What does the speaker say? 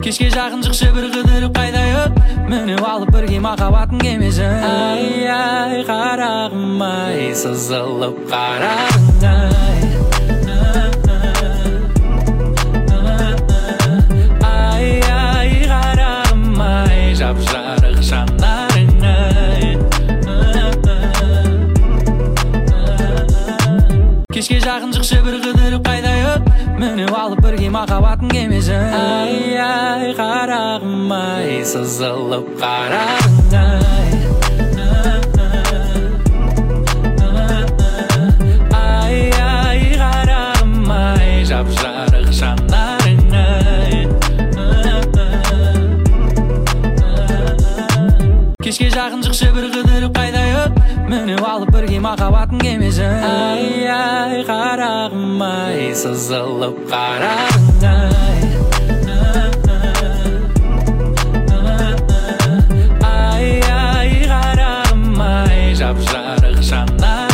Кешке жақын шықшы бір қыдырып қайдайық, мініп алып бірге махаббаттың кемесін. Ай, қарағым ай, сызылып қарағың ай. Ай, қарағым ай, жап-жарық жанарың ай. Кешке жақын шықшы бір қыдырып қайдайық, мініп алып бірге махаббаттың кемесін. Ай, қарағым ай, сызылып қарағың ай. Ай, қарағым ай, жап-жарық жанарың ай. Кешке жақын шықшы бір қыдырып қайдайық, мініп алып бірге махаббаттың кемесін. Ай, қарағым ай, сызылып қарағың ай. Ай, қарағым ай, жап-жарық жанарың